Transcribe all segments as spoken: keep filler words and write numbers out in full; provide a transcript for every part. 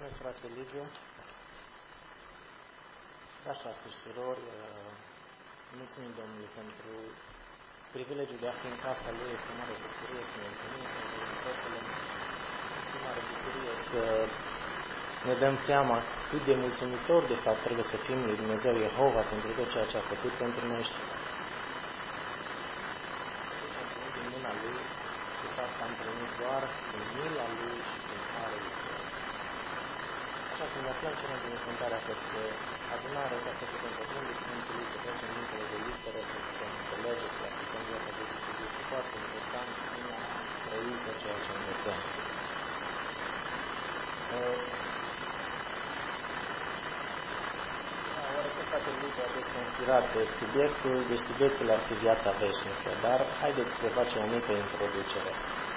Mulțumesc, frate Liviu. Dragi frați și surori, mulțumim Domnului pentru privilegiul de a fi în casa Lui. Este o mare bucurie să ne întâlnim, să ne vedem fetele. Este o mare bucurie să ne dăm seama cât de mulțumitor de fapt trebuie să fim lui Dumnezeu Jehova pentru tot ceea ce a făcut pentru noi. Din mâna Lui, de fapt am primit doar din mila Lui și din harul Său. Așa că ne aflăm cele din cântarea peste adunare, ca să putem pătrunde Sfântul Lui, să trecem dincolo de litere, să putem înțelege, să aplicăm viața de zi cu zi. Este foarte important în a trăi tot ceea ce învățăm. Oarecum frate Liviu a desinspirat subiectul, deci subiectul ar fi viața veșnică, dar haideți să facem o mică introducere.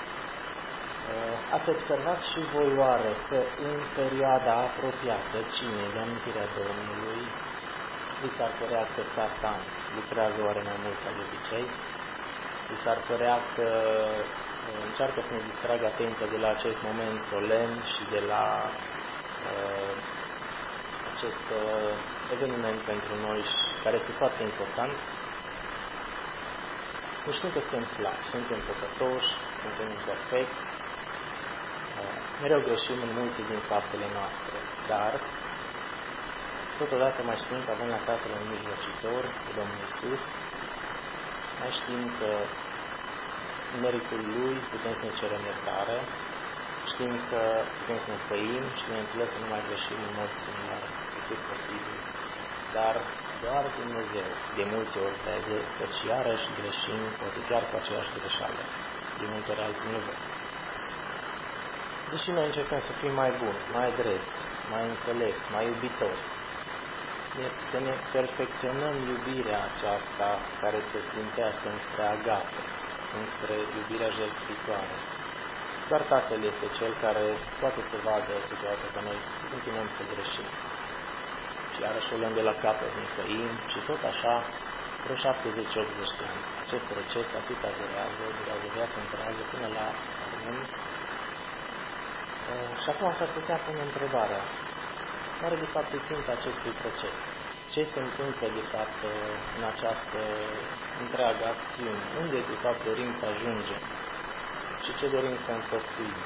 Ați observat și voi oare că în perioada apropiată, cinei de amintirea Domnului, vi s-ar părea că Satan lucrează oare mai mult ca de obicei? Vi s-ar părea că încearcă să ne distragă atenția de la acest moment solemn și de la uh, acest uh, eveniment pentru noi, care este foarte important? Nu știm că suntem slabi, suntem păcătoși, suntem imperfecți, mereu greșim în multe din faptele noastre, dar totodată mai știm că avem la Tatăl un mijlocitor, Domnul Iisus, mai știm că în meritul Lui putem să ne cerem iertare, știm că putem să ne păim și bineînțeles să nu mai greșim în mod similar cât posibil, dar doar Dumnezeu de multe ori vede că și iarăși greșim, poate chiar cu aceeași greșeală, de multe ori alții nu văd. Deși noi încercăm să fim mai buni, mai drepți, mai înțelepți, mai iubitori, să ne perfecționăm iubirea aceasta care se țintească înspre agape, înspre iubirea jertfitoare. Doar Tatăl este Cel care poate să vadă câteodată că noi continuăm să greșim. Și iarăși o luăm de la capăt, ne căim și tot așa, vreo șaptezeci optzeci de ani. Acest proces atâta durează, durează viața întreagă până la urmă. Și acum s-ar putea pune întrebarea, care de fapt e ținta acestui proces? Ce se întâmplă de fapt în această întreagă acțiune? Unde de fapt dorim să ajungem? Și ce dorim să înfăptuim?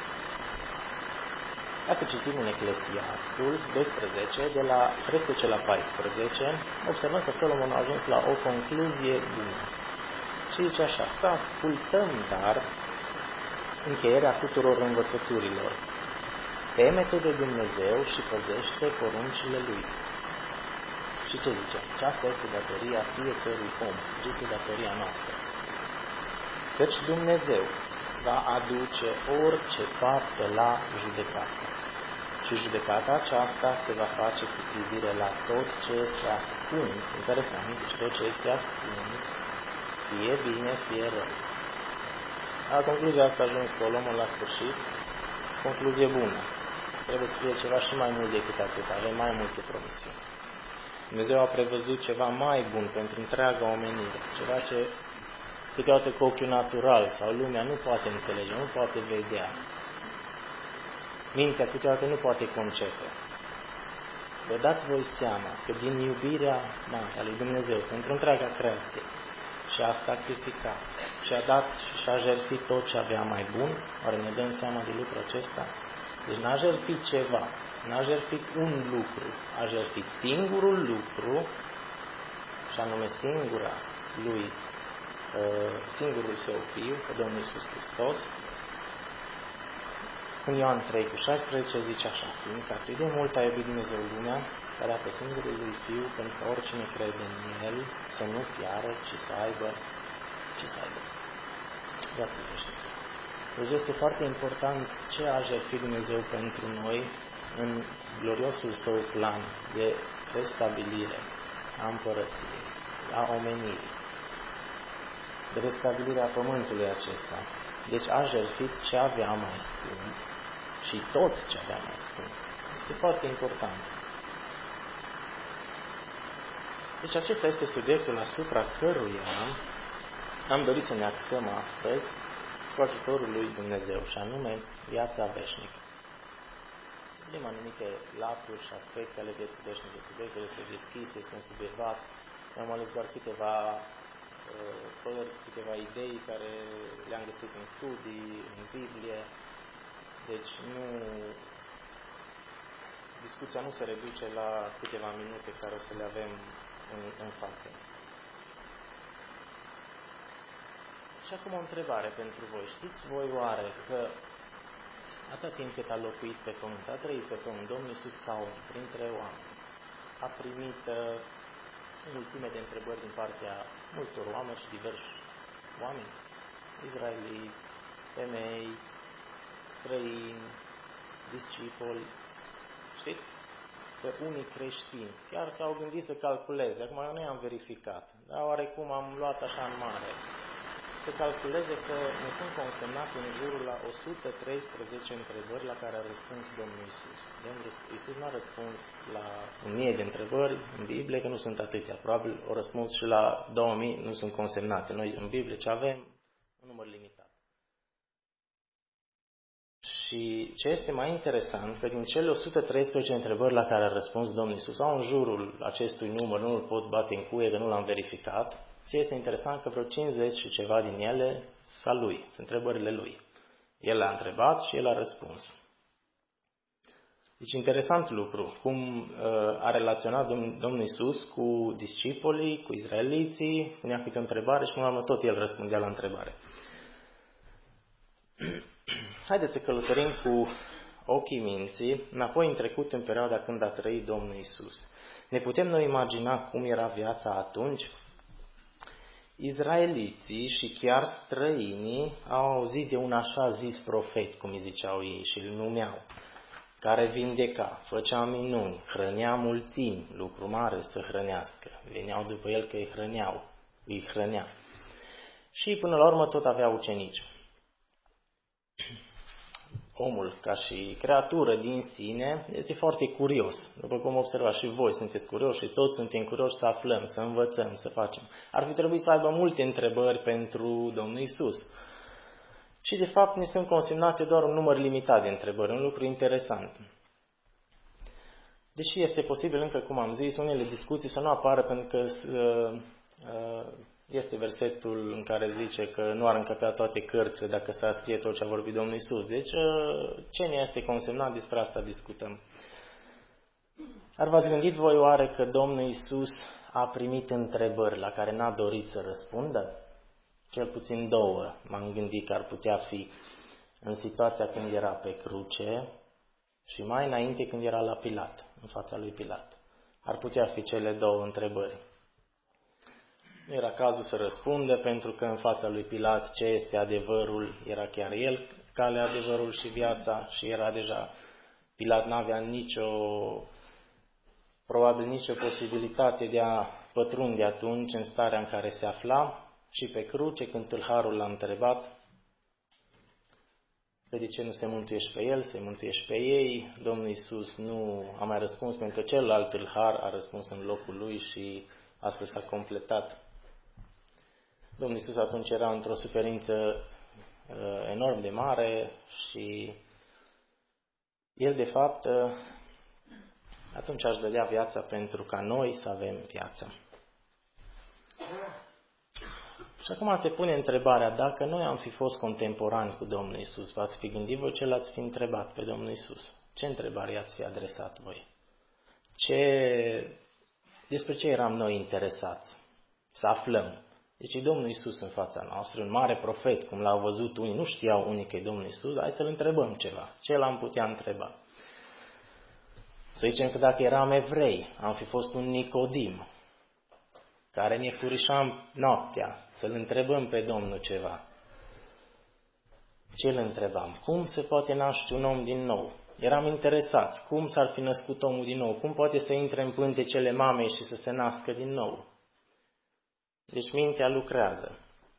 Dacă citim în Eclesiastul doisprezece, de la treisprezece la paisprezece, observăm că Solomon a ajuns la o concluzie bună. Și zice așa, să ascultăm dar încheierea tuturor învățăturilor. Teme-te de Dumnezeu și păzește poruncile Lui. Și ce zice? Aceasta este datoria fiecărui om. Este datoria noastră. Căci Dumnezeu va aduce orice faptă la judecată. Și judecata aceasta se va face cu privire la tot ce este ascuns. Interesant, deci tot ce este ascuns, fie bine, fie rău. La concluzia asta a ajuns Solomon la sfârșit. Concluzie bună. Trebuie să fie ceva și mai mult decât atât. Avem mai multe promisiuni. Dumnezeu a prevăzut ceva mai bun pentru întreaga omenire. Ceva ce câteodată cu ochiul natural sau lumea nu poate înțelege, nu poate vedea. Mintea câteodată nu poate concepe. Vă dați voi seama că din iubirea mare a lui Dumnezeu pentru întreaga creație și-a sacrificat, și-a dat și-a jertfit tot ce avea mai bun, oare ne dăm seama de lucrul acesta? Deci n-a jertfit ceva, n-a jertfit un lucru, a jertfit singurul lucru, și anume singura lui, singurul Său Fiu, pe Domnul Iisus Hristos. În Ioan trei cu șaisprezece zice așa, fiindcă atât de mult a iubit Dumnezeu lumea, că a dat pe singurul lui Fiu, pentru că oricine crede în El să nu piară, ci să aibă, ci să aibă viață veșnică. Deci este foarte important ce a jertfit Dumnezeu pentru noi în gloriosul Său plan de restabilire a împărăției, a omenirii, de restabilirea pământului acesta. Deci a jertfit ce avea mai scump și tot ce avea mai scump. Este foarte important. Deci acesta este subiectul asupra căruia am dorit să ne axăm astăzi cu ajutorul lui Dumnezeu, și anume viața veșnică. Vedem anumite laturi și aspecte ale vieții veșnice. Subiectele se deschise, este un subiect vast. Am ales doar câteva păreri, câteva idei care le-am găsit în studii, în Biblie. Deci nu, discuția nu se reduce la câteva minute care o să le avem în, în față. Și acum o întrebare pentru voi. Știți voi oare că atât timp cât a locuit pe pământ, a trăit pe pământ, Domnul Iisus ca om, printre oameni, a primit uh, mulțime de întrebări din partea multor oameni și diversi oameni, izraeliți, femei, străini, discipoli, știți? Că unii creștini chiar s-au gândit să calculeze, acum eu nu i-am verificat, dar oarecum am luat așa în mare, să calculeze că ne sunt consemnate în jurul la o sută treisprezece întrebări la care a răspuns Domnul Iisus. Domnul Iisus n-a răspuns la o mie de întrebări în Biblie, că nu sunt atâtea. Probabil o răspuns și la două mii, nu sunt consemnate. Noi în Biblie ce avem? Un număr limitat. Și ce este mai interesant, că din cele o sută treisprezece întrebări la care a răspuns Domnul Iisus, sau în jurul acestui număr, nu îl pot bate în cuie, că nu l-am verificat, ce este interesant că vreo cincizeci și ceva din ele sunt lui, sunt întrebările lui. El le-a întrebat și el a răspuns. Deci interesant lucru, cum uh, a relaționat Domn- Domnul Iisus cu discipolii, cu izraeliții, punea câte o întrebare și până la urmă tot el răspundea la întrebare. Haideți să călătorim cu ochii minții înapoi în trecut, în perioada când a trăit Domnul Iisus. Ne putem noi imagina cum era viața atunci? Izraeliții și chiar străinii au auzit de un așa zis profet, cum îi ziceau ei și îl numeau, care vindeca, făcea minuni, hrănea mulțimi, lucru mare să hrănească. Veneau după el că îi hrăneau, îi hrănea. Și până la urmă tot avea ucenici. Omul, ca și creatură din sine, este foarte curios. După cum observați și voi, sunteți curioși și toți suntem curioși să aflăm, să învățăm, să facem. Ar fi trebuit să aibă multe întrebări pentru Domnul Iisus. Și de fapt ne sunt consemnate doar un număr limitat de întrebări, un lucru interesant. Deși este posibil încă, cum am zis, unele discuții să nu apară pentru că uh, uh, este versetul în care zice că nu ar încăpea toate cărțile dacă s-ar scrie tot ce a vorbit Domnul Iisus. Deci, ce ne este consemnat, despre asta discutăm. Ar v-ați gândit voi oare că Domnul Iisus a primit întrebări la care n-a dorit să răspundă? Cel puțin două m-am gândit că ar putea fi în situația când era pe cruce și mai înainte când era la Pilat, în fața lui Pilat. Ar putea fi cele două întrebări. Nu era cazul să răspundă, pentru că în fața lui Pilat ce este adevărul, era chiar el, calea, adevărul și viața, și era deja, Pilat n-avea nicio, probabil nicio posibilitate de a pătrunde atunci în starea în care se afla. Și pe cruce, când tâlharul l-a întrebat, că de ce nu se mântuiești pe el, se mântuiești pe ei, Domnul Iisus nu a mai răspuns, pentru că celălalt tâlhar a răspuns în locul lui și astfel s-a completat. Domnul Iisus atunci era într-o suferință uh, enorm de mare și el, de fapt, uh, atunci aș dădea viața pentru ca noi să avem viața. Și acum se pune întrebarea, dacă noi am fi fost contemporani cu Domnul Iisus, v-ați fi gândit voi ce l-ați fi întrebat pe Domnul Iisus? Ce întrebare i-ați fi adresat voi? Ce... Despre ce eram noi interesați? Să aflăm. Deci e Domnul Iisus în fața noastră, un mare profet, cum l-au văzut unii, nu știau unii că e Domnul Iisus, hai să-L întrebăm ceva. Ce l-am putea întreba? Să zicem că dacă eram evrei, am fi fost un Nicodim, care ne furișam noaptea, să-L întrebăm pe Domnul ceva. Ce îl întrebam? Cum se poate naște un om din nou? Eram interesați. Cum s-ar fi născut omul din nou? Cum poate să intre în pântecele mamei și să se nască din nou? Deci mintea lucrează.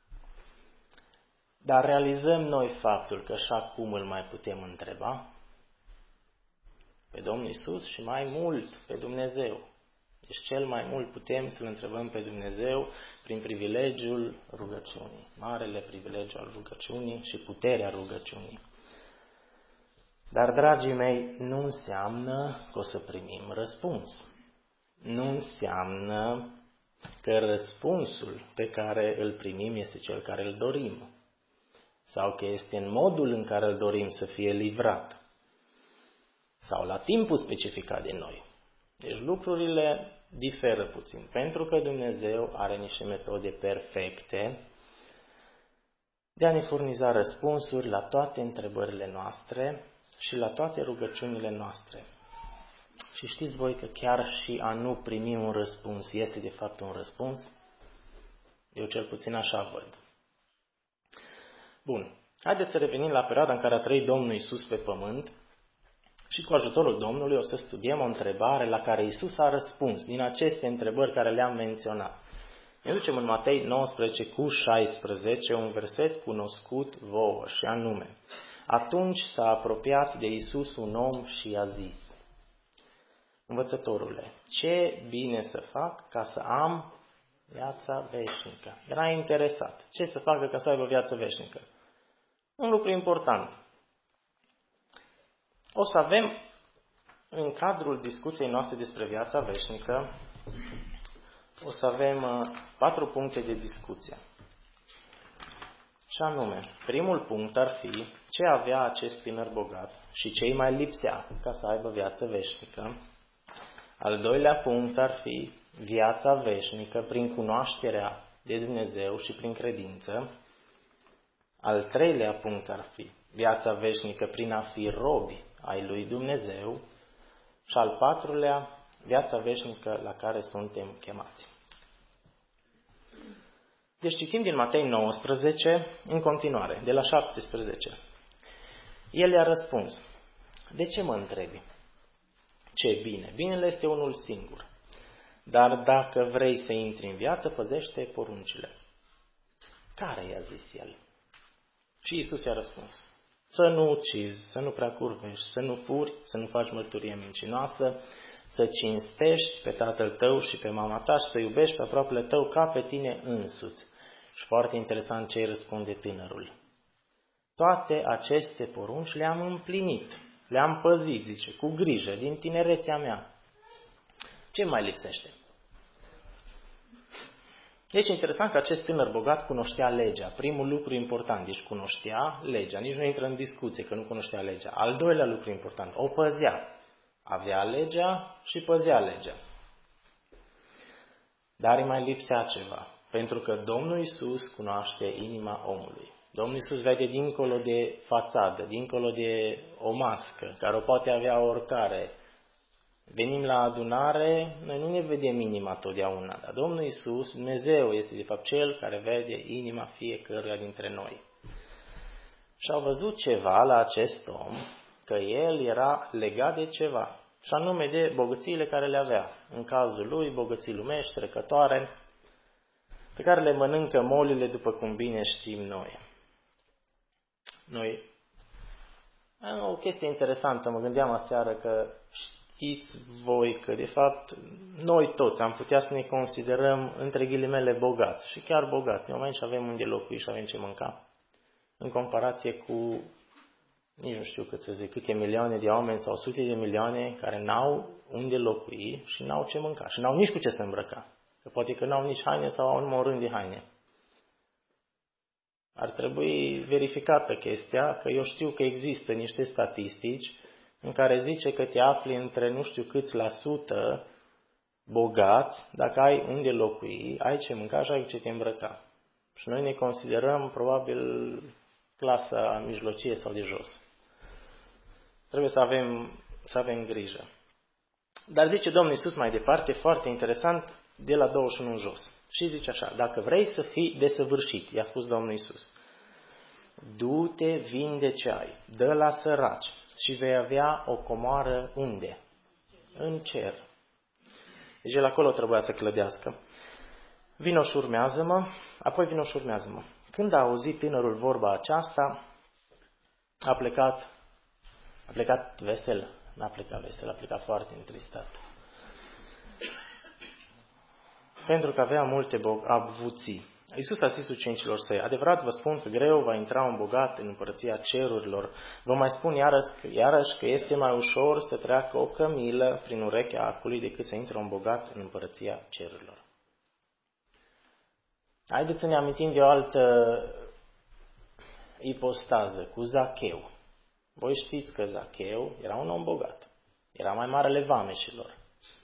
Dar realizăm noi faptul că și acum îl mai putem întreba pe Domnul Iisus și mai mult pe Dumnezeu. Deci cel mai mult putem să-L întrebăm pe Dumnezeu prin privilegiul rugăciunii. Marele privilegiu al rugăciunii și puterea rugăciunii. Dar, dragii mei, nu înseamnă că o să primim răspuns. Nu înseamnă că răspunsul pe care îl primim este cel care îl dorim. Sau că este în modul în care îl dorim să fie livrat. Sau la timpul specificat de noi. Deci lucrurile diferă puțin. Pentru că Dumnezeu are niște metode perfecte de a ne furniza răspunsuri la toate întrebările noastre și la toate rugăciunile noastre. Și știți voi că chiar și a nu primi un răspuns este de fapt un răspuns? Eu cel puțin așa văd. Bun. Haideți să revenim la perioada în care a trăit Domnul Iisus pe pământ și cu ajutorul Domnului o să studiem o întrebare la care Iisus a răspuns din aceste întrebări care le-am menționat. Ne ducem în Matei nouăsprezece cu șaisprezece, un verset cunoscut vouă și anume: Atunci s-a apropiat de Iisus un om și i-a zis: Învățătorule, ce bine să fac ca să am viața veșnică? Era interesat. Ce să facă ca să aibă viață veșnică? Un lucru important. O să avem, în cadrul discuției noastre despre viața veșnică, o să avem patru puncte de discuție. Și anume, primul punct ar fi ce avea acest tânăr bogat și ce îi mai lipsea ca să aibă viață veșnică. Al doilea punct ar fi viața veșnică prin cunoașterea de Dumnezeu și prin credință. Al treilea punct ar fi viața veșnică prin a fi robi ai lui Dumnezeu. Și al patrulea, viața veșnică la care suntem chemați. Deci citim din Matei nouăsprezece, în continuare, de la șaptesprezece. El i-a răspuns: De ce mă întrebi? Ce bine? Binele este unul singur. Dar dacă vrei să intri în viață, păzește poruncile. Care i-a zis el? Și Iisus i-a răspuns: Să nu ucizi, să nu prea curvești, să nu furi, să nu faci mărturie mincinoasă, să cinstești pe tatăl tău și pe mama ta și să iubești pe aproapele tău ca pe tine însuți. Și foarte interesant ce îi răspunde tânărul: Toate aceste porunci le-am împlinit, le-am păzit, zice, cu grijă, din tinerețea mea. Ce mai lipsește? Deci e interesant că acest tânăr bogat cunoștea legea. Primul lucru important, deci cunoștea legea. Nici nu intră în discuție că nu cunoștea legea. Al doilea lucru important, o păzea. Avea legea și păzea legea. Dar îi mai lipsea ceva. Pentru că Domnul Iisus cunoaște inima omului. Domnul Iisus vede dincolo de fațadă, dincolo de o mască, care o poate avea oricare. Venim la adunare, noi nu ne vedem inima totdeauna, dar Domnul Iisus, Dumnezeu, este de fapt Cel care vede inima fiecăruia dintre noi. Și au văzut ceva la acest om, că el era legat de ceva, și anume de bogățiile care le avea. În cazul lui, bogății lumești, trecătoare, pe care le mănâncă molile, după cum bine știm noi. Noi, o chestie interesantă, mă gândeam aseară că știți voi că, de fapt, noi toți am putea să ne considerăm, între ghilimele, bogați. Și chiar bogați. În moment ce avem unde locui și avem ce mânca. În comparație cu, nici nu știu cât să zic, câte milioane de oameni sau sute de milioane care n-au unde locui și n-au ce mânca. Și n-au nici cu ce să îmbrăca. Că poate că n-au nici haine sau au numai un rând de haine. Ar trebui verificată chestia, că eu știu că există niște statistici în care zice că te afli între nu știu câți la sută bogați, dacă ai unde locui, ai ce mânca și ai ce te îmbrăca. Și noi ne considerăm probabil clasa mijlocie sau de jos. Trebuie să avem, să avem grijă. Dar zice Domnul Iisus mai departe, foarte interesant, de la douăzeci și unu în jos. Și zice așa: dacă vrei să fii desăvârșit, i-a spus Domnul Iisus, du-te, vinde ce ai, dă la săraci și vei avea o comoară unde? În cer. Deci el acolo trebuia să clădească. Vino și urmează-mă, apoi vino și urmează-mă. Când a auzit tânărul vorba aceasta, a plecat, a plecat vesel, n-a plecat vesel, a plecat foarte întristat. Pentru că avea multe avuții. Iisus a zis ucenicilor săi, adevărat vă spun că greu va intra un bogat în împărăția cerurilor. Vă mai spun iarăși, iarăși că este mai ușor să treacă o cămilă prin urechea acului decât să intre un bogat în împărăția cerurilor. Haideți să ne amintim de o altă ipostază, cu Zacheu. Voi știți că Zacheu era un om bogat. Era mai marele vameșilor.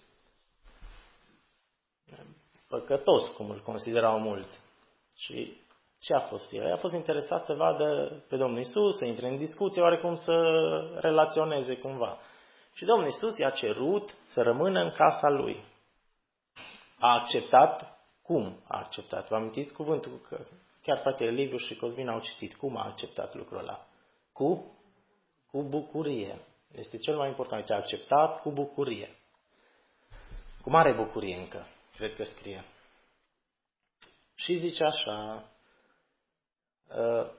Păcătos, cum îl considerau mulți. Și ce a fost el? A fost interesat să vadă pe Domnul Iisus, să intre în discuție, oarecum să relaționeze cumva. Și Domnul Iisus i-a cerut să rămână în casa lui. A acceptat? Cum a acceptat? Vă amintiți cuvântul? Că chiar fratele Liviu și Cosmin au citit. Cum a acceptat lucrul ăla? Cu? Cu bucurie. Este cel mai important. A acceptat cu bucurie. Cu mare bucurie încă. Cred că scrie. Și zice așa, uh,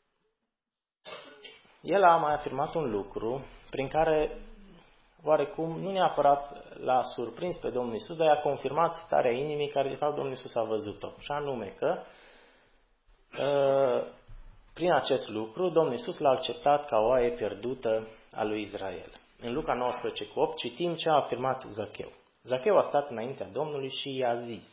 el a mai afirmat un lucru prin care, oarecum, nu neapărat l-a surprins pe Domnul Iisus, dar i-a confirmat starea inimii care, de fapt, Domnul Iisus a văzut-o. Și anume că, uh, prin acest lucru, Domnul Iisus l-a acceptat ca oaie pierdută a lui Israel. În Luca nouăsprezece cu opt citim ce a afirmat Zacheu. Zacheu a stat înaintea Domnului și i-a zis,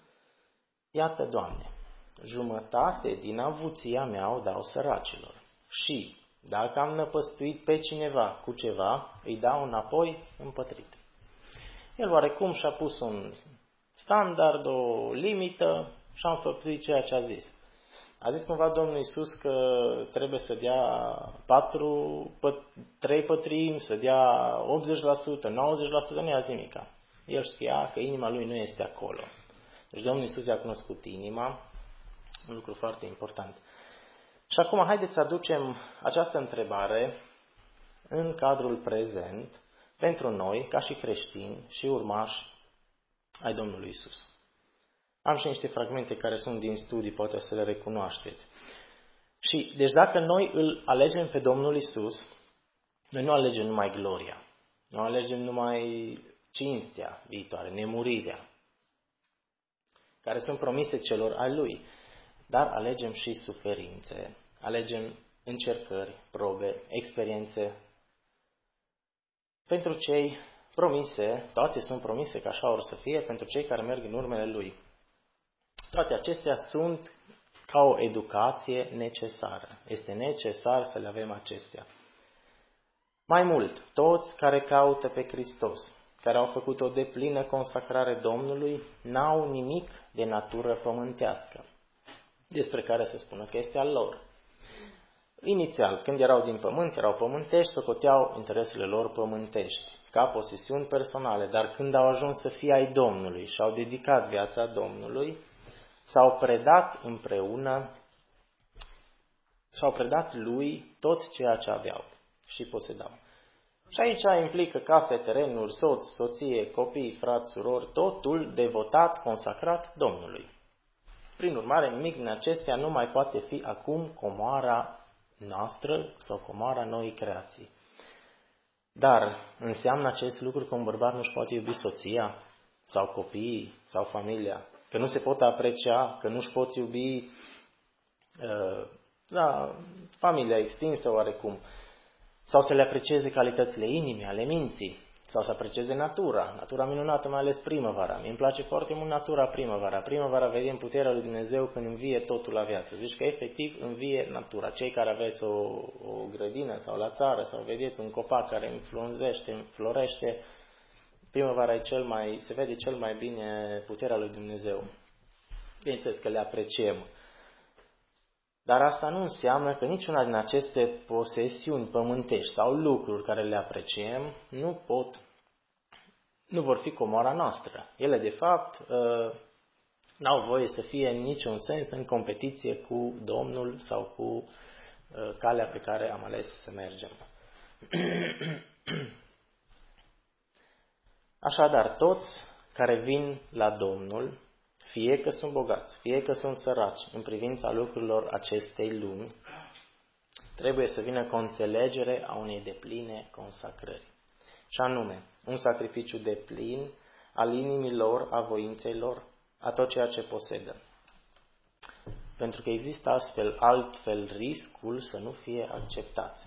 iată, Doamne, jumătate din avuția mea o dau săracilor și, dacă am năpăstuit pe cineva cu ceva, îi dau înapoi împătrit. El oarecum și-a pus un standard, o limită și a înfăptuit ceea ce a zis. A zis cumva Domnul Iisus că trebuie să dea patru, trei pătrimi, să dea optzeci la sută, nouăzeci la sută, nu i-a zis nimica. El știa că inima lui nu este acolo. Deci Domnul Iisus i-a cunoscut inima, un lucru foarte important. Și acum haideți să aducem această întrebare în cadrul prezent pentru noi, ca și creștini și urmași ai Domnului Iisus. Am și niște fragmente care sunt din studii, poate să le recunoașteți. Și, deci dacă noi îl alegem pe Domnul Iisus, noi nu alegem numai gloria, nu alegem numai cinstea viitoare, nemurirea, care sunt promise celor ai Lui, dar alegem și suferințe, alegem încercări, probe, experiențe. Pentru cei promise, toate sunt promise că așa or să fie, pentru cei care merg în urmele Lui. Toate acestea sunt ca o educație necesară. Este necesar să le avem acestea. Mai mult, toți care caută pe Hristos, care au făcut o deplină consacrare Domnului, n-au nimic de natură pământească, despre care se spune că este al lor. Inițial, când erau din pământ, erau pământești, socoteau interesele lor pământești, ca posesiuni personale, dar când au ajuns să fie ai Domnului și au dedicat viața Domnului, s-au predat împreună, s-au predat lui tot ceea ce aveau și posedau. Și aici implică case, terenuri, soț, soție, copii, frați, surori, totul devotat, consacrat Domnului. Prin urmare, nimic din acestea nu mai poate fi acum comoara noastră sau comoara noii creații. Dar înseamnă acest lucru că un bărbat nu-și poate iubi soția sau copiii sau familia? Că nu se pot aprecia, că nu-și pot iubi uh, da, familia extinsă oarecum, sau să le aprecieze calitățile inimii, ale minții, sau să aprecieze natura, natura minunată, mai ales primăvara. Mie îmi place foarte mult natura primăvara. Primăvara vedem puterea lui Dumnezeu când învie totul la viață. Zici că efectiv învie natura. Cei care aveți o, o grădină sau la țară, sau vedeți un copac care înflunzește, înflorește, primăvara e cel mai, se vede cel mai bine puterea lui Dumnezeu. Bineînțeles că le apreciem. Dar asta nu înseamnă că niciuna din aceste posesiuni pământești sau lucruri care le apreciem nu pot, nu vor fi comoara noastră. Ele, de fapt, n-au voie să fie în niciun sens în competiție cu Domnul sau cu calea pe care am ales să mergem. Așadar, toți care vin la Domnul, fie că sunt bogați, fie că sunt săraci, în privința lucrurilor acestei lumi, trebuie să vină cu o înțelegere a unei depline consacrări. Și anume, un sacrificiu deplin al inimilor, a voinței lor, a tot ceea ce posedă. pentru că există astfel altfel riscul să nu fie acceptați.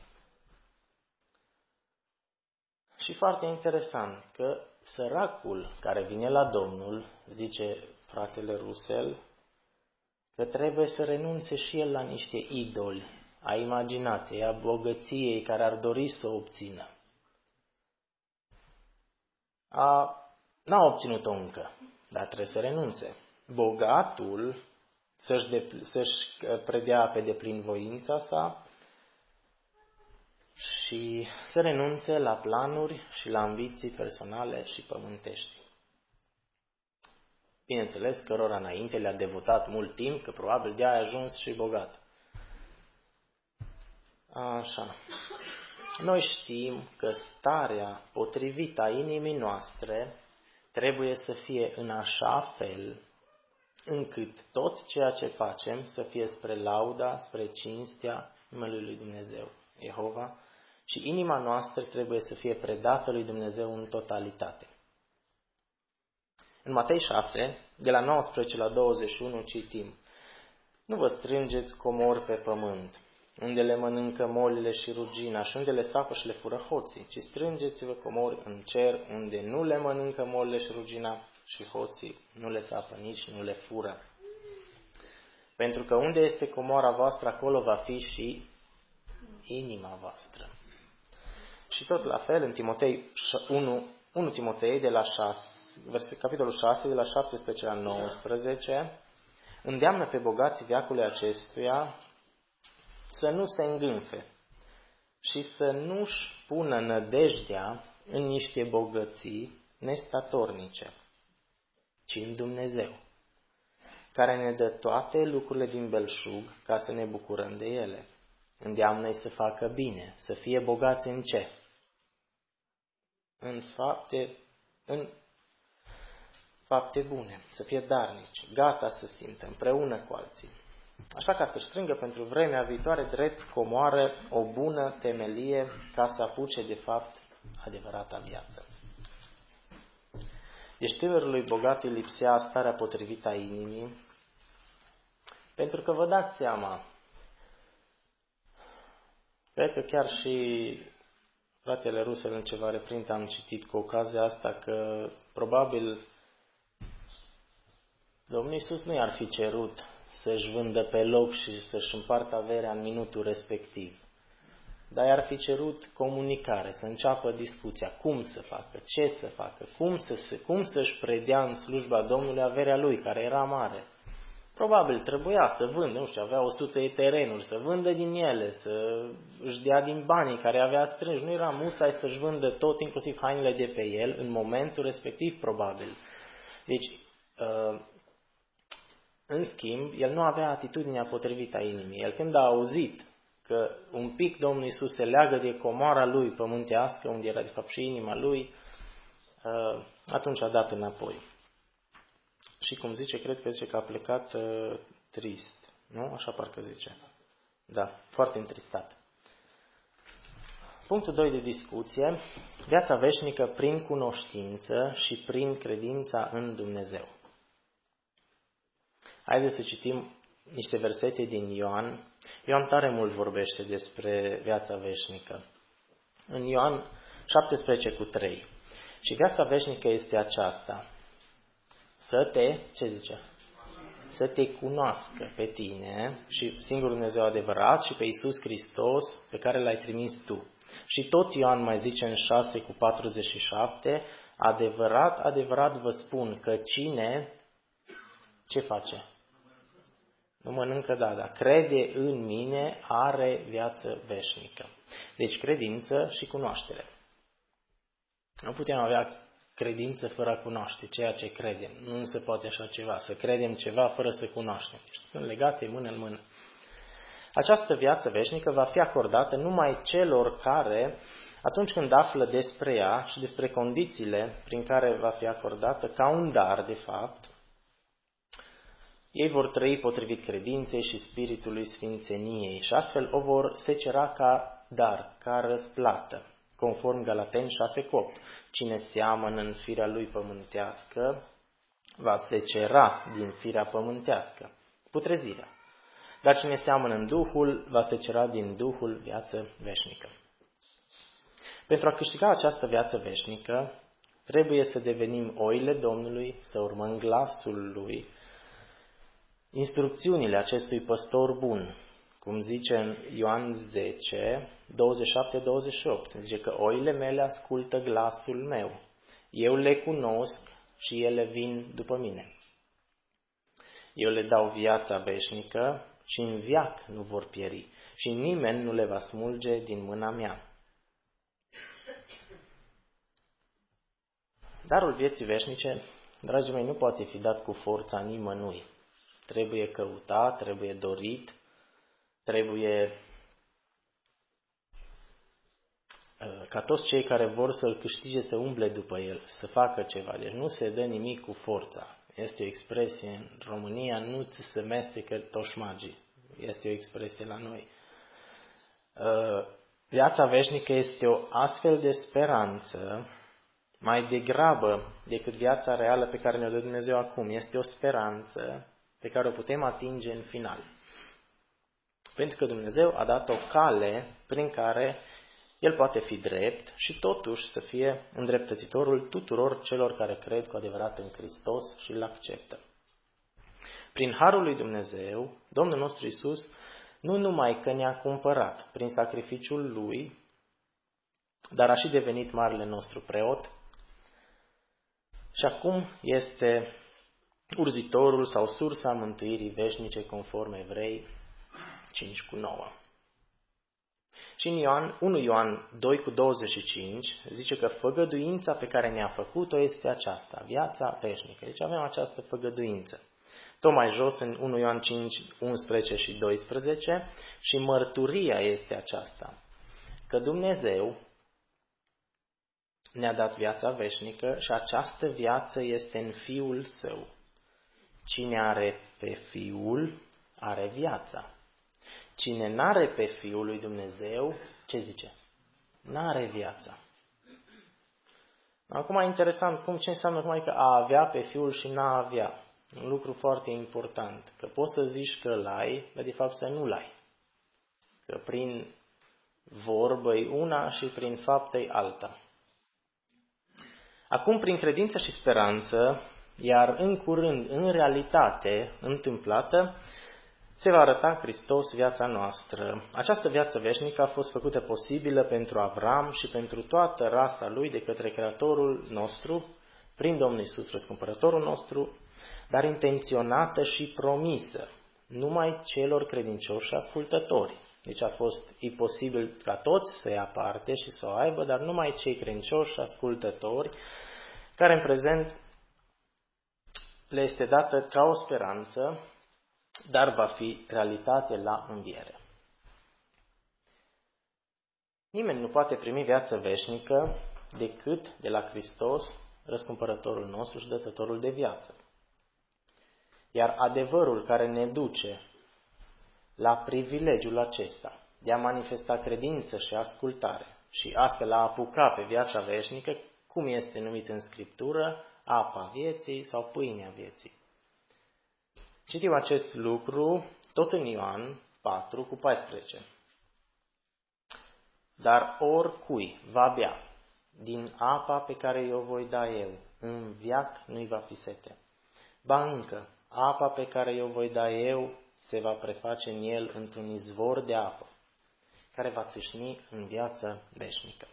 Și foarte interesant că săracul care vine la Domnul, zice fratele Russell, că trebuie să renunțe și el la niște idoli a imaginației, a bogăției care ar dori să o obțină. A, n-a obținut-o încă, dar trebuie să renunțe. Bogatul să-și, de, să-și predea pe deplin voința sa și să renunțe la planuri și la ambiții personale și pământești. Bineînțeles, cărora înainte le-a devotat mult timp, că probabil de-aia a ajuns și bogat. Așa. Noi știm că starea potrivită a inimii noastre trebuie să fie în așa fel încât tot ceea ce facem să fie spre lauda, spre cinstea numelui lui Dumnezeu, Jehova, și inima noastră trebuie să fie predată lui Dumnezeu în totalitate. În Matei șase, de la nouăsprezece la douăzeci și unu, citim: Nu vă strângeți comori pe pământ, unde le mănâncă molile și rugina și unde le sapă și le fură hoții, ci strângeți-vă comori în cer, unde nu le mănâncă molile și rugina și hoții nu le sapă nici nu le fură. Pentru că unde este comoara voastră, acolo va fi și inima voastră. Și tot la fel în Timotei unu, unu Timotei de la șase, verset, capitolul șase, de la șaptesprezece la nouăsprezece, îndeamnă pe bogații veacului acestuia să nu se îngânfe și să nu-și pună nădejdea în niște bogății nestatornice, ci în Dumnezeu, care ne dă toate lucrurile din belșug ca să ne bucurăm de ele. Îndeamnă-i să facă bine, să fie bogați în ce? În fapte, în fapte bune, să fie darnici, gata să simtă împreună cu alții. Așa ca să strângă pentru vremea viitoare drept comoară o bună temelie ca să apuce de fapt adevărata viață. Deci tânărului bogat îi lipsea starea potrivită a inimii, pentru că vă dați seama, cred că chiar și fratele Russell în ceva reprint am citit cu ocazia asta că probabil Domnul Iisus nu i-ar fi cerut să-și vândă pe loc și să-și împartă averea în minutul respectiv. Dar i-ar fi cerut comunicare, să înceapă discuția, cum să facă, ce să facă, cum, să se, cum să-și predea în slujba Domnului averea lui, care era mare. Probabil trebuia să vândă, nu știu, avea o sută de terenuri, să vândă din ele, să își dea din banii care avea strânși. Nu era musai să-și vândă tot, inclusiv hainele de pe el, în momentul respectiv, probabil. Deci, în schimb, el nu avea atitudinea potrivită a inimii. El când a auzit că un pic Domnul Iisus se leagă de comoara lui pământească, unde era de fapt și inima lui, atunci a dat înapoi. Și cum zice, cred că zice că a plecat uh, trist. Nu? Așa parcă zice. Da, foarte întristat. Punctul doi de discuție. Viața veșnică prin cunoștință și prin credința în Dumnezeu. Haideți să citim niște versete din Ioan. Ioan tare mult vorbește despre viața veșnică. În Ioan șaptesprezece cu trei. Și viața veșnică este aceasta. Să te, ce zice? Să te cunoască pe tine și singurul Dumnezeu adevărat și pe Iisus Hristos pe care l-ai trimis tu. Și tot Ioan mai zice în șase cu patruzeci și șapte, adevărat, adevărat vă spun că cine, ce face? Nu mănâncă, da, dar crede în mine are viață veșnică. Deci credință și cunoaștere. Nu putem avea credință fără a cunoaște ceea ce credem. Nu se poate așa ceva, să credem ceva fără să cunoaștem. Deci sunt legate mână în mână. Această viață veșnică va fi acordată numai celor care, atunci când află despre ea și despre condițiile prin care va fi acordată, ca un dar, de fapt, ei vor trăi potrivit credinței și spiritului sfințeniei și astfel o vor secera ca dar, ca răsplată. Conform Galateni șase opt. Cine seamănă în firea lui pământească, va secera din firea pământească. Putrezirea. dar cine seamănă în Duhul va secera din Duhul viață veșnică. Pentru a câștiga această viață veșnică, trebuie să devenim oile Domnului, să urmăm glasul Lui, instrucțiunile acestui păstor bun, cum zice în Ioan zece, douăzeci și șapte douăzeci și opt. Zice că oile mele ascultă glasul meu. Eu le cunosc și ele vin după mine. Eu le dau viața veșnică și în veac nu vor pieri și nimeni nu le va smulge din mâna mea. Darul vieții veșnice, dragii mei, nu poate fi dat cu forța nimănui. Trebuie căutat, trebuie dorit, trebuie ca toți cei care vor să-l câștige să umble după el, să facă ceva. Deci nu se dă nimic cu forța. Este o expresie în România, nu ți se mestecă toșmagii. Este o expresie la noi. Viața veșnică este o astfel de speranță, mai degrabă decât viața reală pe care ne-o dă Dumnezeu acum. Este o speranță pe care o putem atinge în final. Pentru că Dumnezeu a dat o cale prin care El poate fi drept și totuși să fie îndreptățitorul tuturor celor care cred cu adevărat în Hristos și îl acceptă. Prin harul lui Dumnezeu, Domnul nostru Iisus nu numai că ne-a cumpărat prin sacrificiul Lui, dar a și devenit marele nostru preot și acum este urzitorul sau sursa mântuirii veșnice conform Evrei cinci cu nouă. Și în Ioan, unu Ioan doi cu douăzeci și cinci zice că făgăduința pe care ne-a făcut-o este aceasta, viața veșnică. Deci avem această făgăduință. Tot mai jos în unu Ioan cinci, unsprezece și doisprezece și mărturia este aceasta, că Dumnezeu ne-a dat viața veșnică și această viață este în Fiul Său. Cine are pe Fiul, are viața. Cine n-are pe Fiul lui Dumnezeu, ce zice? N-are viața. Acum e interesant cum, ce înseamnă numai că a avea pe Fiul și n-a avea. Un lucru foarte important. Că poți să zici că l-ai, dar de fapt să nu l-ai. Că prin vorbă-i una și prin faptă-i alta. Acum, prin credință și speranță, iar în curând, în realitate întâmplată, se va arăta Hristos viața noastră. Această viață veșnică a fost făcută posibilă pentru Avram și pentru toată rasa lui de către Creatorul nostru, prin Domnul Iisus, răscumpărătorul nostru, dar intenționată și promisă numai celor credincioși și ascultători. Deci a fost e posibil ca toți să ia parte și să o aibă, dar numai cei credincioși și ascultători, care în prezent le este dată ca o speranță, dar va fi realitate la înviere. Nimeni nu poate primi viață veșnică decât de la Hristos, răscumpărătorul nostru și dătătorul de viață. Iar adevărul care ne duce la privilegiul acesta de a manifesta credință și ascultare și astfel a apuca pe viața veșnică, cum este numit în Scriptură, apa vieții sau pâinea vieții. Citim acest lucru tot în Ioan patru cu paisprezece. Dar oricui va bea din apa pe care eu voi da eu, în veac nu-i va fi sete. Ba încă, apa pe care eu voi da eu se va preface în el într-un izvor de apă, care va țâșni în viață veșnică.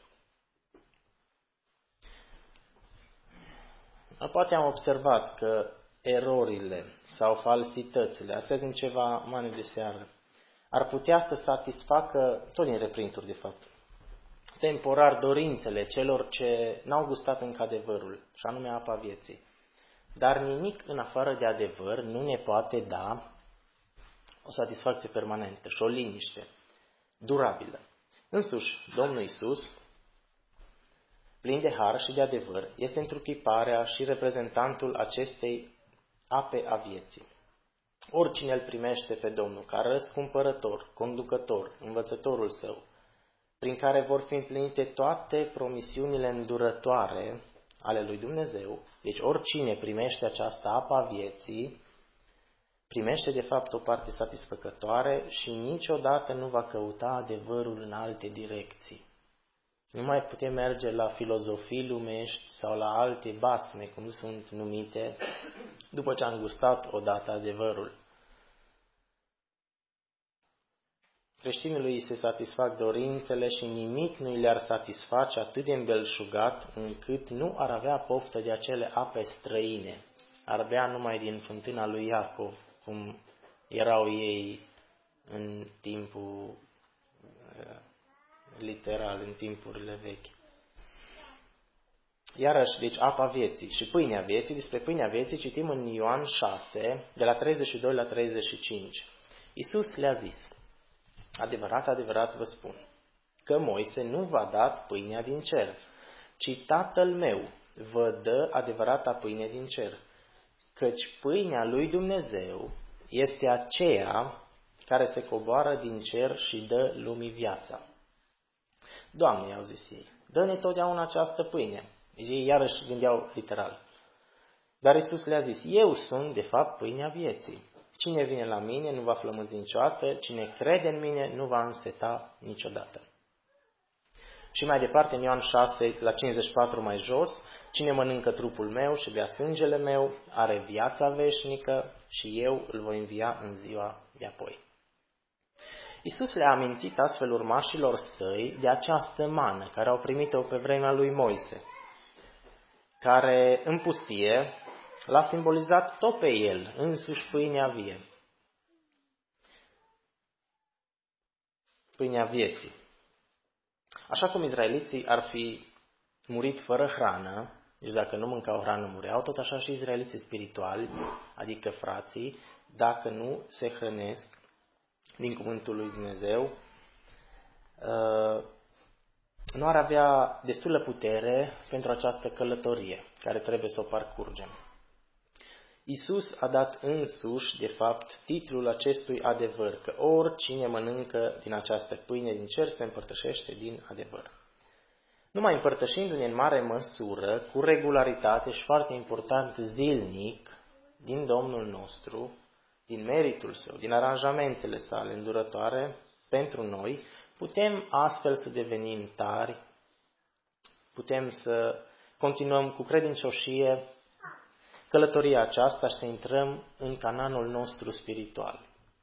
Poate am observat că erorile sau falsitățile, astea din ceva mani de seară, ar putea să satisfacă, tot din reprinturi de fapt, temporar dorințele celor ce n-au gustat încă adevărul, și anume apa vieții. Dar nimic în afară de adevăr nu ne poate da o satisfacție permanentă și o liniște durabilă. Însuși, Domnul Iisus, plin de har și de adevăr, este întruparea și reprezentantul acestei ape a vieții. Oricine îl primește pe Domnul ca răscumpărător, conducător, învățătorul său, prin care vor fi împlinite toate promisiunile îndurătoare ale lui Dumnezeu, deci oricine primește această apă a vieții, primește de fapt o parte satisfăcătoare și niciodată nu va căuta adevărul în alte direcții. Nu mai putem merge la filozofii lumești sau la alte basme, cum sunt numite, după ce am gustat odată adevărul. Creștinului se satisfac dorințele și nimic nu le-ar satisface atât de îmbelșugat încât nu ar avea poftă de acele ape străine. Ar bea numai din fântâna lui Iacov, cum erau ei în timpul literal, în timpurile vechi. Iarăși, deci apa vieții și pâinea vieții. Despre pâinea vieții citim în Ioan șase, de la treizeci și doi la treizeci și cinci. Iisus le-a zis: adevărat, adevărat vă spun, că Moise nu v-a dat pâinea din cer, ci Tatăl meu vă dă adevărata pâine din cer. Căci pâinea lui Dumnezeu este aceea care se coboară din cer și dă lumii viața. Doamne, i-au zis ei, dă-ne totdeauna această pâine. Deci ei iarăși gândeau literal. Dar Iisus le-a zis: eu sunt de fapt pâinea vieții. Cine vine la mine nu va flămânzi niciodată, cine crede în mine nu va înseta niciodată. Și mai departe, în Ioan șase, la cincizeci și patru mai jos, cine mănâncă trupul meu și bea sângele meu are viața veșnică și eu îl voi învia în ziua de apoi. Iisus le-a amintit astfel urmașilor săi de această mană care au primit-o pe vremea lui Moise, care în pustie l-a simbolizat tot pe el, însuși pâinea vie. Pâinea vieții. Așa cum izraeliții ar fi murit fără hrană, deci dacă nu mâncau hrană mureau, tot așa și izraeliții spirituali, adică frații, dacă nu se hrănesc din cuvântul lui Dumnezeu, nu ar avea destulă putere pentru această călătorie care trebuie să o parcurgem. Iisus a dat însuși, de fapt, titlul acestui adevăr, că oricine mănâncă din această pâine din cer se împărtășește din adevăr. Numai împărtășindu-ne în mare măsură, cu regularitate și foarte important zilnic, din Domnul nostru, din meritul său, din aranjamentele sale îndurătoare pentru noi, putem astfel să devenim tari, putem să continuăm cu credincioșie călătoria aceasta și să intrăm în Canaanul nostru spiritual.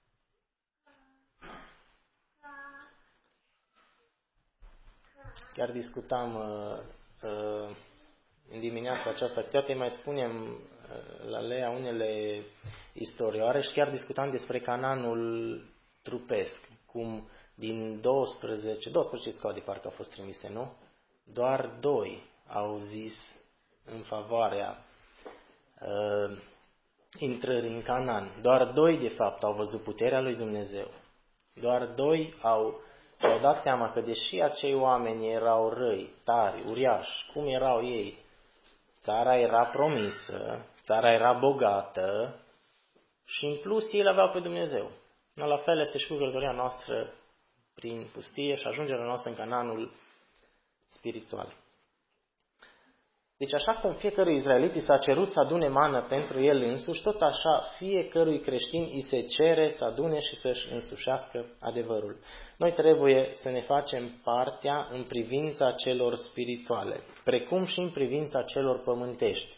Chiar discutam uh, uh, în dimineața aceasta, toate mai spunem uh, la Lea unele istorioare și chiar discutam despre Canaanul trupesc, cum din doisprezece, doisprezece scoade parcă au fost trimise, nu? Doar doi au zis în favoarea uh, intrării în Canaan. Doar doi, de fapt, au văzut puterea lui Dumnezeu. Doar doi au Și-au dat seama că deși acei oameni erau răi, tari, uriași, cum erau ei, țara era promisă, țara era bogată și în plus ei l-aveau pe Dumnezeu. La fel este și cu călătoria noastră prin pustie și ajungerea noastră în Canaanul spiritual. Deci așa cum fiecărui izraelit i s-a cerut să adune mană pentru el însuși, tot așa fiecărui creștin îi se cere să adune și să-și însușească adevărul. Noi trebuie să ne facem partea în privința celor spirituale, precum și în privința celor pământești.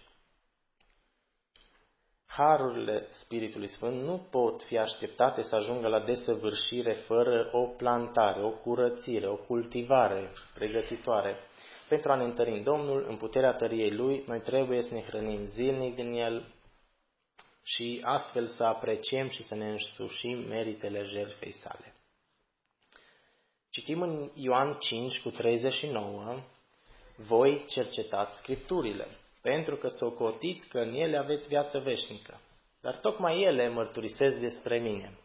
Harurile Spiritului Sfânt nu pot fi așteptate să ajungă la desăvârșire fără o plantare, o curățire, o cultivare pregătitoare. Pentru a ne întări în Domnul, în puterea tăriei Lui, noi trebuie să ne hrănim zilnic din El și astfel să apreciem și să ne însușim meritele jertfei sale. Citim în Ioan cinci cu treizeci și nouă, voi cercetați Scripturile, pentru că socotiți că în ele aveți viață veșnică, dar tocmai ele mărturisesc despre mine.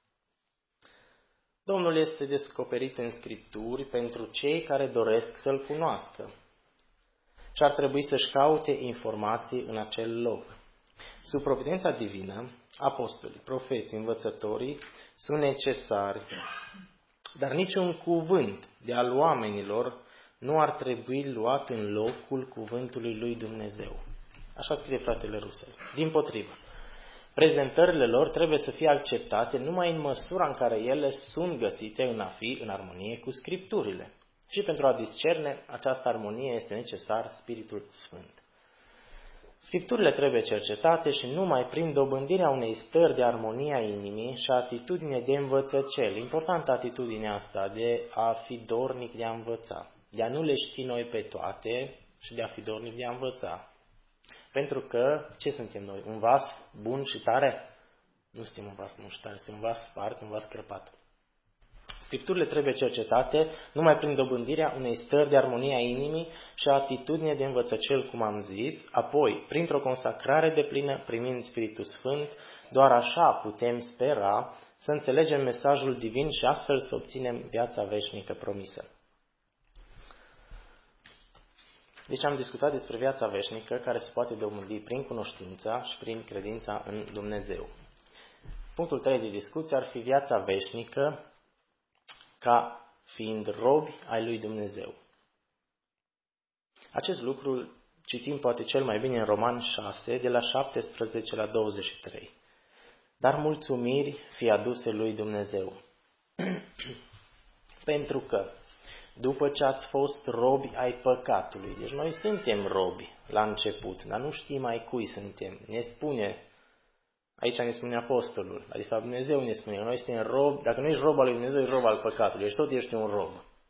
Domnul este descoperit în Scripturi pentru cei care doresc să-L cunoască și ar trebui să-și caute informații în acel loc. Sub providența divină, apostolii, profeții, învățătorii sunt necesari, dar niciun cuvânt de al oamenilor nu ar trebui luat în locul cuvântului lui Dumnezeu. Așa scrie fratele Rusel. Dimpotrivă, prezentările lor trebuie să fie acceptate numai în măsura în care ele sunt găsite în a fi în armonie cu Scripturile. Și pentru a discerne această armonie este necesar Spiritul Sfânt. Scripturile trebuie cercetate și numai prin dobândirea unei stări de armonie a inimii și atitudine de învățăcel. Importantă atitudinea asta de a fi dornic de a învăța, de a nu le ști noi pe toate și de a fi dornic de a învăța. Pentru că, ce suntem noi? Un vas bun și tare? Nu suntem un vas bun și tare, suntem un vas spart, un vas crăpat. Scripturile trebuie cercetate numai prin dobândirea unei stări de armonie a inimii și atitudine de învățăcel, cum am zis, apoi, printr-o consacrare deplină, primind Spiritul Sfânt, doar așa putem spera să înțelegem mesajul divin și astfel să obținem viața veșnică promisă. Deci am discutat despre viața veșnică care se poate dobândi prin cunoștința și prin credința în Dumnezeu. Punctul trei de discuție ar fi viața veșnică ca fiind robi ai lui Dumnezeu. Acest lucru citim poate cel mai bine în Roman șase, de la șaptesprezece la douăzeci și trei. Dar mulțumiri fie aduse lui Dumnezeu. Pentru că, după ce ați fost robi ai păcatului, deci noi suntem robi la început, dar nu știm mai cui suntem. Ne spune, aici ne spune apostolul, adică Dumnezeu ne spune că noi suntem robi, dacă nu ești rob al lui Dumnezeu, ești rob al păcatului, deci tot ești un rob.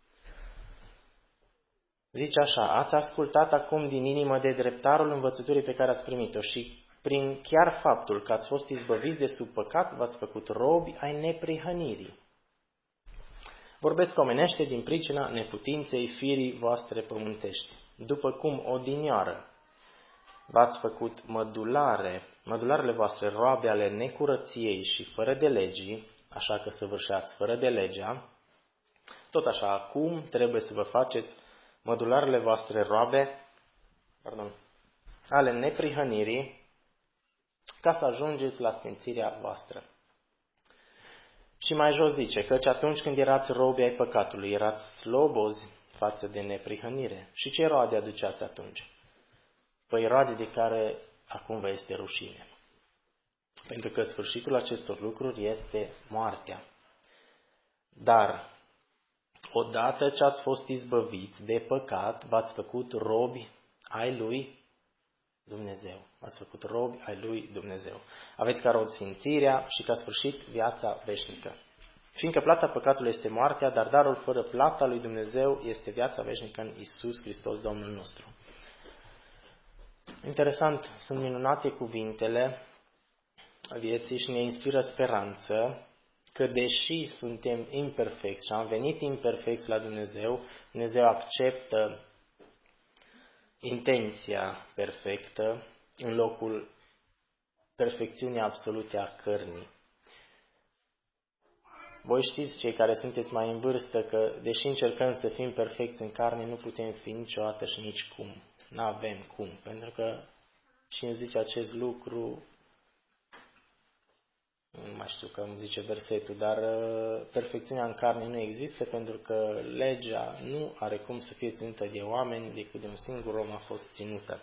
Zice așa, ați ascultat acum din inimă de dreptarul învățăturii pe care ați primit-o și prin chiar faptul că ați fost izbăviți de sub păcat, v-ați făcut robi ai neprihănirii. Vorbesc omenește din pricina neputinței firii voastre pământești. După cum odinioară v-ați făcut mădulare, mădularele voastre roabe ale necurăției și fără de legii, așa că săvârșeați fără de legea, tot așa acum trebuie să vă faceți mădularele voastre roabe pardon, ale neprihănirii, ca să ajungeți la sfințirea voastră. Și mai jos zice, căci atunci când erați robi ai păcatului, erați slobozi față de neprihănire. Și ce roade aduceați atunci? Păi roade de care acum vă este rușine. Pentru că sfârșitul acestor lucruri este moartea. Dar, odată ce ați fost izbăviți de păcat, v-ați făcut robi ai lui Dumnezeu. V-ați făcut robi ai lui Dumnezeu. Aveți ca rod sfințirea și ca sfârșit viața veșnică. Fiindcă plata păcatului este moartea, dar darul fără plata lui Dumnezeu este viața veșnică în Iisus Hristos, Domnul nostru. Interesant, sunt minunate cuvintele vieții și ne inspiră speranță că deși suntem imperfecți și am venit imperfecți la Dumnezeu, Dumnezeu acceptă intenția perfectă în locul perfecțiunii absolute a cărnii. Voi știți, cei care sunteți mai în vârstă, că deși încercăm să fim perfecți în carne, nu putem fi niciodată și nici cum. N-avem cum, pentru că și îmi zice acest lucru, nu mai știu că îmi zice versetul, dar perfecțiunea în carne nu există pentru că legea nu are cum să fie ținută de oameni, decât de un singur om a fost ținută.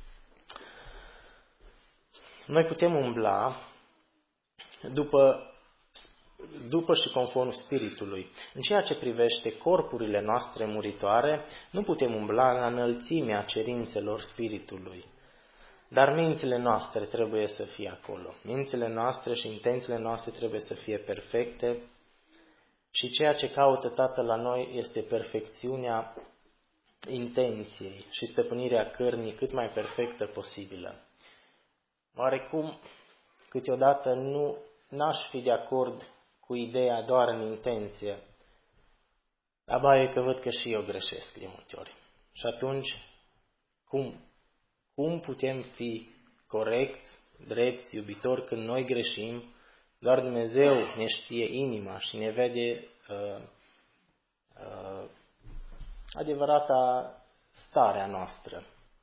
Noi putem umbla după, după și conform Spiritului. În ceea ce privește corpurile noastre muritoare, nu putem umbla la înălțimea cerințelor Spiritului. Dar mințile noastre trebuie să fie acolo. Mințile noastre și intențiile noastre trebuie să fie perfecte și ceea ce caută Tatăl la noi este perfecțiunea intenției și stăpânirea cărnii cât mai perfectă posibilă. Oarecum, câteodată nu n-aș fi de acord cu ideea doar în intenție, dar ba că văd că și eu greșesc de multe ori. Și atunci, cum? Cum putem fi corecți, drepți, iubitori când noi greșim? Doar Dumnezeu ne știe inima și ne vede uh, uh, adevărata starea noastră.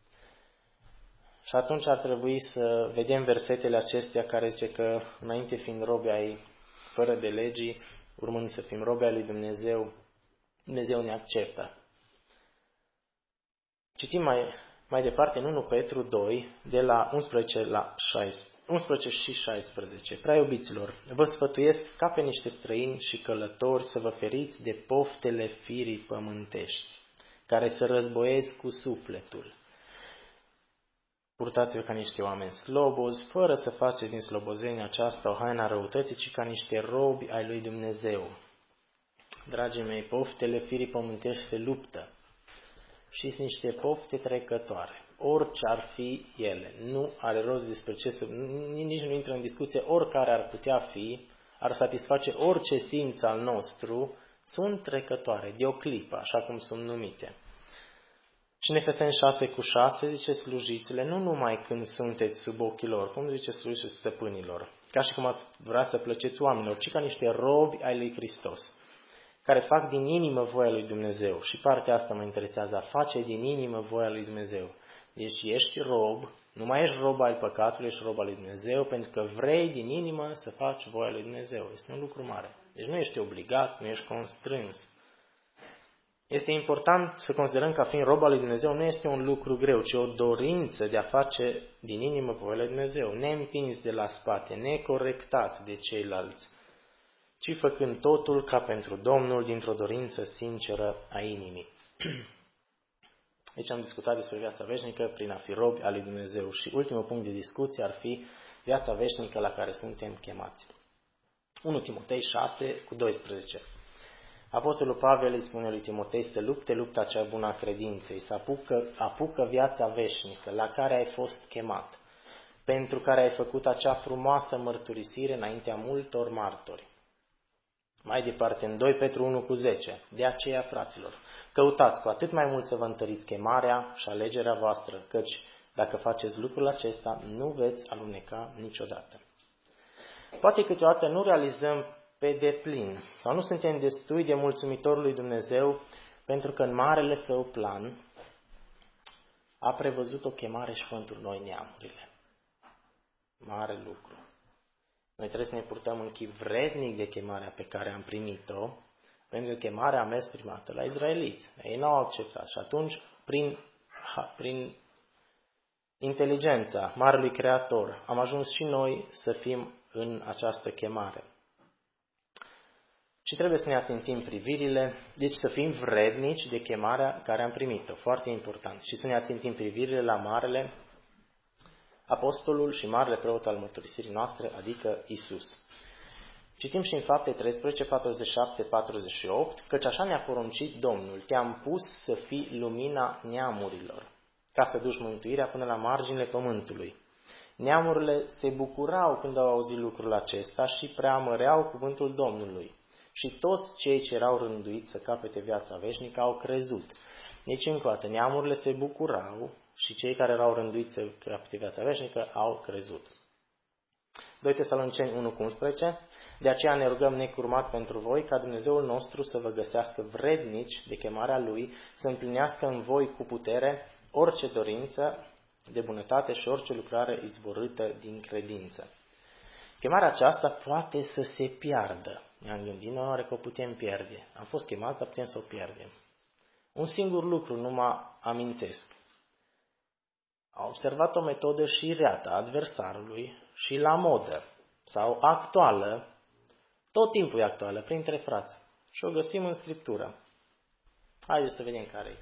Și atunci ar trebui să vedem versetele acestea care zice că înainte fiind robi ai fără de legii, urmând să fim robi ai lui Dumnezeu, Dumnezeu ne acceptă. Citim mai Mai departe, în unu Petru doi, de la unsprezece la unsprezece și șaisprezece. Prea iubiților, vă sfătuiesc ca pe niște străini și călători să vă feriți de poftele firii pământești, care se războiesc cu sufletul. Purtați-vă ca niște oameni slobozi, fără să faceți din slobozenia aceasta o haină a răutății, ci ca niște robi ai lui Dumnezeu. Dragii mei, poftele firii pământești se luptă și sunt niște pofte trecătoare. Orice ar fi ele, nu are rost despre ce să... Nici nu intră în discuție, oricare ar putea fi, ar satisface orice simț al nostru, sunt trecătoare, de o clipă, așa cum sunt numite. Și în Efeseni șase cu șase zice, slujiți-le nu numai când sunteți sub ochii lor, cum zice slujiți stăpânilor, ca și cum ați vrea să plăceți oamenilor, ci ca niște robi ai lui Hristos, care fac din inimă voia lui Dumnezeu. Și partea asta mă interesează, a face din inimă voia lui Dumnezeu. Deci ești rob, nu mai ești rob al păcatului, ești rob al lui Dumnezeu, pentru că vrei din inimă să faci voia lui Dumnezeu. Este un lucru mare. Deci nu ești obligat, nu ești constrâns. Este important să considerăm că a fi rob al lui Dumnezeu nu este un lucru greu, ci o dorință de a face din inimă voia lui Dumnezeu, neîmpins de la spate, necorectat de ceilalți, ci făcând totul ca pentru Domnul dintr-o dorință sinceră a inimii. Aici am discutat despre viața veșnică prin a fi robi al lui Dumnezeu și ultimul punct de discuție ar fi viața veșnică la care suntem chemați. unu Timotei șase cu doisprezece. Apostolul Pavel îi spune lui Timotei să lupte lupta cea bună a credinței, să apucă, apucă viața veșnică la care ai fost chemat, pentru care ai făcut acea frumoasă mărturisire înaintea multor martori. Mai departe, în doi Petru unu cu zece, de aceea, fraților, căutați cu atât mai mult să vă întăriți chemarea și alegerea voastră, căci dacă faceți lucrul acesta, nu veți aluneca niciodată. Poate câteodată nu realizăm pe deplin sau nu suntem destui de mulțumitori lui Dumnezeu, pentru că în marele său plan a prevăzut o chemare și pentru noi neamurile. Mare lucru. Noi trebuie să ne purtăm în chip vrednic de chemarea pe care am primit-o, pentru că chemarea a mers prima dată la izraeliți. Ei n-au acceptat și atunci, prin, prin inteligența Marelui Creator, am ajuns și noi să fim în această chemare. Și trebuie să ne atentim privirile, deci să fim vrednici de chemarea care am primit-o, foarte important. Și să ne atentim privirile la Marele Apostolul și Marele Preot al mărturisirii noastre, adică Isus. Citim și în Fapte treisprezece, patruzeci și șapte, patruzeci și opt, căci așa ne-a poruncit Domnul, te-am pus să fii lumina neamurilor, ca să duci mântuirea până la marginile pământului. Neamurile se bucurau când au auzit lucrul acesta și preamăreau cuvântul Domnului. Și toți cei ce erau rânduiți să capete viața veșnică au crezut. Nici încă o dată, neamurile se bucurau și cei care erau rânduiți să capete viața veșnică au crezut. doi Tesaloniceni unu cu unsprezece. De aceea ne rugăm necurmat pentru voi ca Dumnezeul nostru să vă găsească vrednici de chemarea Lui, să împlinească în voi cu putere orice dorință de bunătate și orice lucrare izvorâtă din credință. Chemarea aceasta poate să se piardă. Ne-am gândit, noi oare că o putem pierde. Am fost chemați, dar putem să o pierdem. Un singur lucru nu mă amintesc. A observat o metodă și reată a adversarului și la modă sau actuală, tot timpul e actuală, printre frați. Și o găsim în Scriptură. Haideți să vedem care e.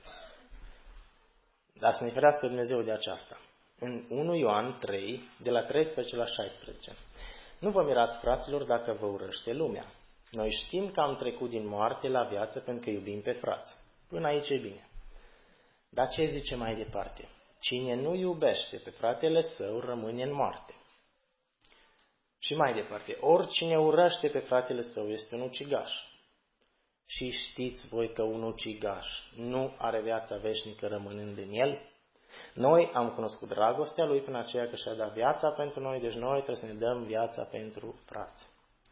Dar să ne ferească Dumnezeu de aceasta. În unu Ioan trei, de la treisprezece la șaisprezece. Nu vă mirați, fraților, dacă vă urăște lumea. Noi știm că am trecut din moarte la viață pentru că iubim pe frați. Până aici e bine. Dar ce zice mai departe? Cine nu iubește pe fratele său rămâne în moarte. Și mai departe, oricine urăște pe fratele său este un ucigaș. Și știți voi că un ucigaș nu are viața veșnică rămânând în el? Noi am cunoscut dragostea lui prin aceea că și-a dat viața pentru noi, deci noi trebuie să ne dăm viața pentru frați.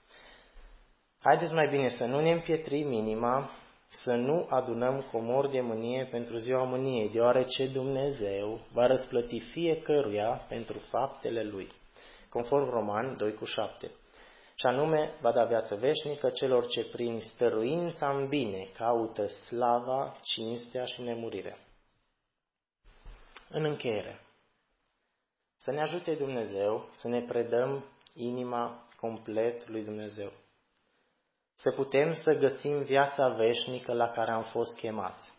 Haideți mai bine să nu ne împietrim inima, să nu adunăm comori de mânie pentru ziua mâniei, deoarece Dumnezeu va răsplăti fiecăruia pentru faptele lui, conform Romani doi cu șapte. Și anume, va da viață veșnică celor ce prin stăruința în bine caută slava, cinstea și nemurirea. În încheiere, Să ne ajute Dumnezeu să ne predăm inima complet lui Dumnezeu. Să putem să găsim viața veșnică la care am fost chemați.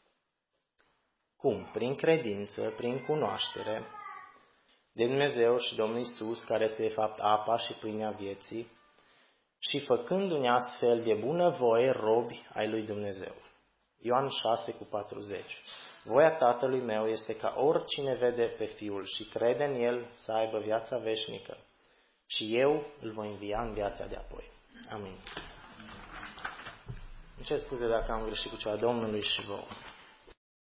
Cum? Prin credință, prin cunoaștere de Dumnezeu și Domnul Iisus, care este de fapt apa și pâinea vieții, și făcându-ne astfel de bunăvoie robi ai lui Dumnezeu. Ioan șase cu patruzeci. Voia Tatălui meu este ca oricine vede pe Fiul și crede în El să aibă viața veșnică. Și eu îl voi învia în viața de apoi. Amin. Îmi cer scuze dacă am greșit cu ceva Domnului și vouă.